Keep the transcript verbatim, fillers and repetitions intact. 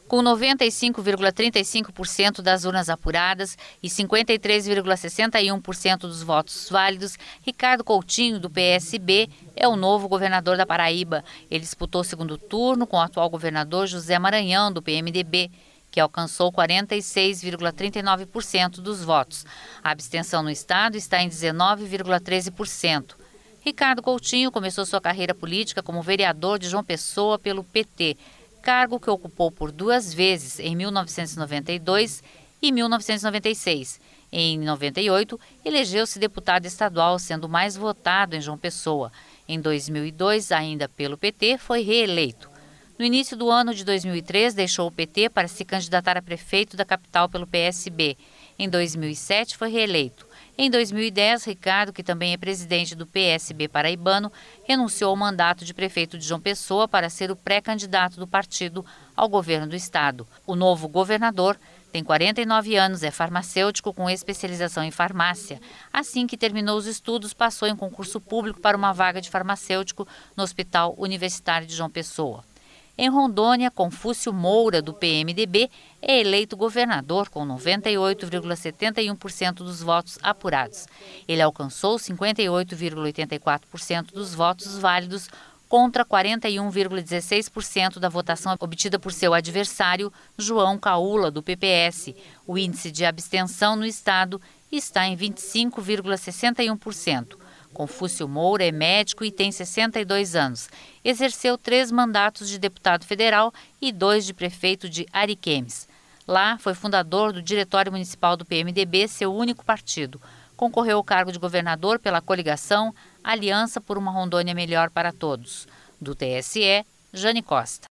Com noventa e cinco vírgula trinta e cinco por cento das urnas apuradas e cinquenta e três vírgula sessenta e um por cento dos votos válidos, Ricardo Coutinho, do P S B, é o novo governador da Paraíba. Ele disputou o segundo turno com o atual governador José Maranhão, do P M D B, que alcançou quarenta e seis vírgula trinta e nove por cento dos votos. A abstenção no estado está em dezenove vírgula treze por cento. Ricardo Coutinho começou sua carreira política como vereador de João Pessoa pelo P T, cargo que ocupou por duas vezes, em mil novecentos e noventa e dois e mil novecentos e noventa e seis. Em noventa e oito, elegeu-se deputado estadual, sendo o mais votado em João Pessoa. Em dois mil e dois, ainda pelo P T, foi reeleito. No início do ano de dois mil e três, deixou o P T para se candidatar a prefeito da capital pelo P S B. Em dois mil e sete, foi reeleito. Em dois mil e dez, Ricardo, que também é presidente do P S B paraibano, renunciou ao mandato de prefeito de João Pessoa para ser o pré-candidato do partido ao governo do estado. O novo governador tem quarenta e nove anos, é farmacêutico com especialização em farmácia. Assim que terminou os estudos, passou em concurso público para uma vaga de farmacêutico no Hospital Universitário de João Pessoa. Em Rondônia, Confúcio Moura, do P M D B, é eleito governador com noventa e oito vírgula setenta e um por cento dos votos apurados. Ele alcançou cinquenta e oito vírgula oitenta e quatro por cento dos votos válidos contra quarenta e um vírgula dezesseis por cento da votação obtida por seu adversário, João Caula, do P P S. O índice de abstenção no estado está em vinte e cinco vírgula sessenta e um por cento. Confúcio Moura é médico e tem sessenta e dois anos. Exerceu três mandatos de deputado federal e dois de prefeito de Ariquemes. Lá, foi fundador do Diretório Municipal do P M D B, seu único partido. Concorreu ao cargo de governador pela coligação Aliança por uma Rondônia Melhor para Todos. Do T S E, Jane Costa.